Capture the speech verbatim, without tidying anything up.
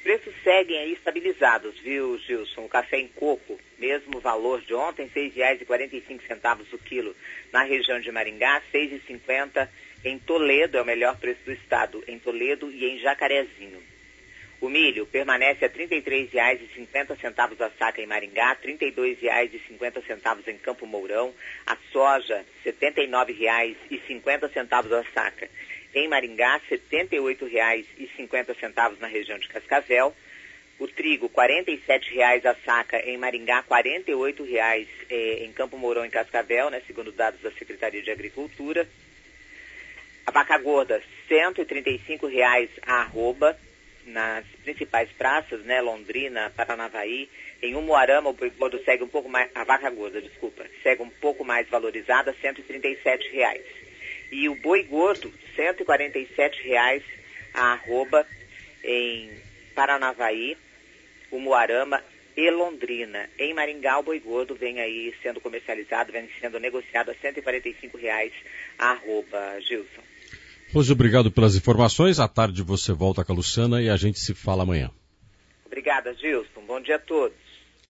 preços seguem aí estabilizados, viu, Gilson? O café em coco, mesmo valor de ontem, seis reais e quarenta e cinco centavos o quilo na região de Maringá, seis reais e cinquenta centavos em Toledo, é o melhor preço do estado, em Toledo e em Jacarezinho. O milho permanece a trinta e três reais e cinquenta centavos a saca em Maringá, trinta e dois reais e cinquenta centavos em Campo Mourão. A soja, setenta e nove reais e cinquenta centavos a saca em Maringá, setenta e oito reais e cinquenta centavos na região de Cascavel. O trigo, quarenta e sete reais a saca em Maringá, quarenta e oito reais eh, em Campo Mourão e Cascavel, né, segundo dados da Secretaria de Agricultura. A vaca gorda, cento e trinta e cinco reais a arroba nas principais praças, né, Londrina, Paranavaí. Em Umuarama, o boi gordo segue um pouco mais, a vaca gorda, desculpa, segue um pouco mais valorizada, cento e trinta e sete reais. E o boi gordo, cento e quarenta e sete reais a arroba em Paranavaí, Umuarama e Londrina. Em Maringá, o boi gordo vem aí sendo comercializado, vem sendo negociado a cento e quarenta e cinco reais a arroba, Gilson. Rose, obrigado pelas informações. À tarde você volta com a Luciana e a gente se fala amanhã. Obrigada, Gilson. Bom dia a todos.